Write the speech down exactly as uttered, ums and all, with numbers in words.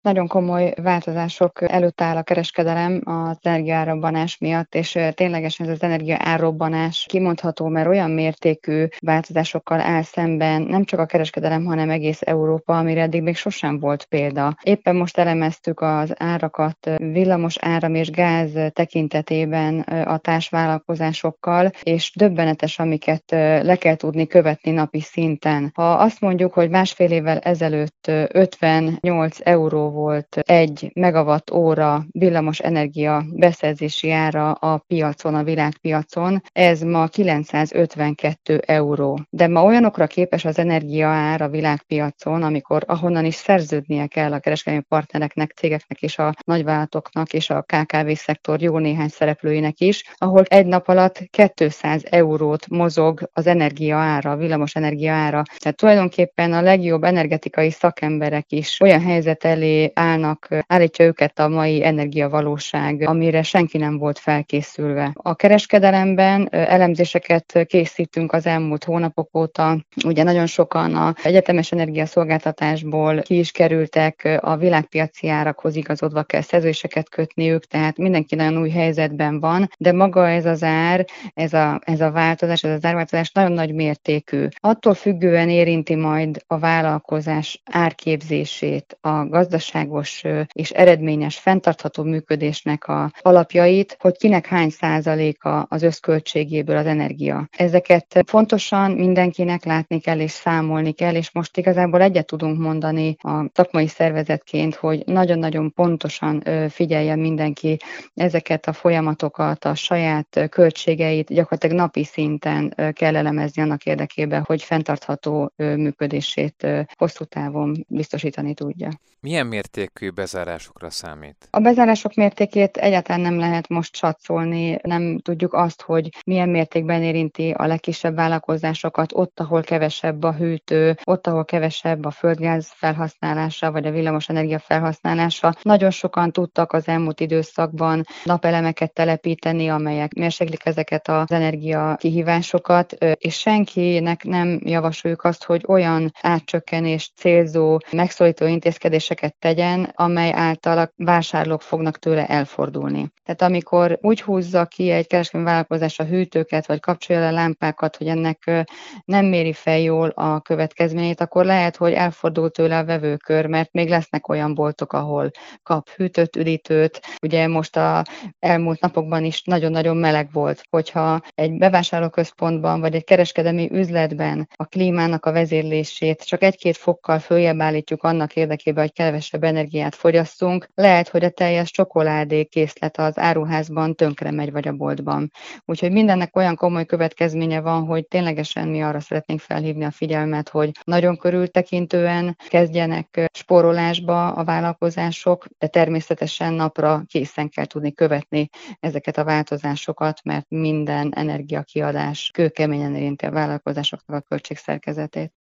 Nagyon komoly változások előtt áll a kereskedelem az energiaárabbanás miatt, és ténylegesen ez az energiaárrobbanás kimondható, mert olyan mértékű változásokkal áll szemben nem csak a kereskedelem, hanem egész Európa, amire eddig még sosem volt példa. Éppen most elemeztük az árakat villamos áram és gáz tekintetében a társvállalkozásokkal, és döbbenetes, amiket le kell tudni követni napi szinten. Ha azt mondjuk, hogy másfél évvel ezelőtt ötvennyolc euró volt egy megawatt óra villamos energia beszerzési ára a piacon, a világpiacon, ez ma kilencszázötvenkettő euró. De ma olyanokra képes az energiaár a világpiacon, amikor ahonnan is szerződnie kell a kereskedelmi partnereknek, cégeknek és a nagyvállalatoknak és a ká ká vé szektor jó néhány szereplőinek is, ahol egy nap alatt kétszáz eurót mozog az energiaára, a villamos energiaára. Tehát tulajdonképpen a legjobb energetikai szakemberek is olyan helyzet elé állnak, állítja őket a mai energiavalóság, amire senki nem volt felkészülve. A kereskedelemben elemzéseket készítünk az elmúlt hónapok óta. Ugye nagyon sokan az egyetemes energiaszolgáltatásból ki is kerültek, a világpiaci árakhoz igazodva kell szerződéseket kötniük, tehát mindenki nagyon új helyzetben van, de maga ez az ár, ez a, ez a változás, ez az árváltozás nagyon nagy mértékű. Attól függően érinti majd a vállalkozás árképzését, a gazdaságos és eredményes, fenntartható működésnek a alapjait, hogy kinek hány százaléka az összköltségéből az energia. Ezeket fontosan mindenkinek látni kell és számolni kell, és most igazából egyet tudunk mondani a szakmai szervezetként, hogy nagyon-nagyon pontosan figyeljen mindenki ezeket a folyamatokat, a saját költségeit gyakorlatilag napi szinten kell elemezni annak érdekében, hogy fenntartható működését hosszú távon biztosítani tudja. Milyen mértékű bezárásokra számít? A bezárások mértékét egyáltalán nem lehet most satszolni, nem tudjuk azt, hogy milyen mértékben érinti a legkisebb vállalkozásokat, ott, ahol kevesebb a hűtő, ott, ahol kevesebb a földgáz felhasználása, vagy a villamosenergia felhasználása. Nagyon sokan tudtak az elmúlt időszakban napelemeket telepíteni, amelyek mérséklik ezeket az energia kihívásokat, és senkinek nem javasoljuk azt, hogy olyan átcsökkenést célzó, megszorító intézkedéseket tegyen, amely által a vásárlók fognak tőle elfordulni. Tehát amikor úgy húzza ki egy kereskedelmi vállalkozás a hűtőket, vagy kapcsolja le a lámpákat, hogy ennek nem méri fel jól a következményét, akkor lehet, hogy elfordul tőle a vevőkör, mert még lesznek olyan boltok, ahol kap hűtőt, üdítőt. Ugye most a elmúlt napokban is nagyon-nagyon meleg volt, hogyha egy bevásárlóközpontban, vagy egy kereskedelmi üzletben a klímának a vezérlését csak egy-két fokkal följebb állítjuk annak érdekében, hogy kevesebb energiát fogyasszunk, lehet, hogy a teljes csokoládé készlet az áruházban tönkre megy, vagy a boltban. Úgyhogy mindennek olyan komoly következménye van, hogy ténylegesen mi arra szeretnénk felhívni a figyelmet, hogy nagyon körültekintően kezdjenek spórolásba a vállalkozások, de természetesen napra készen kell tudni követni ezeket a változásokat, mert minden energiakiadás kőkeményen érinti a vállalkozásoknak a költségszerkezetét.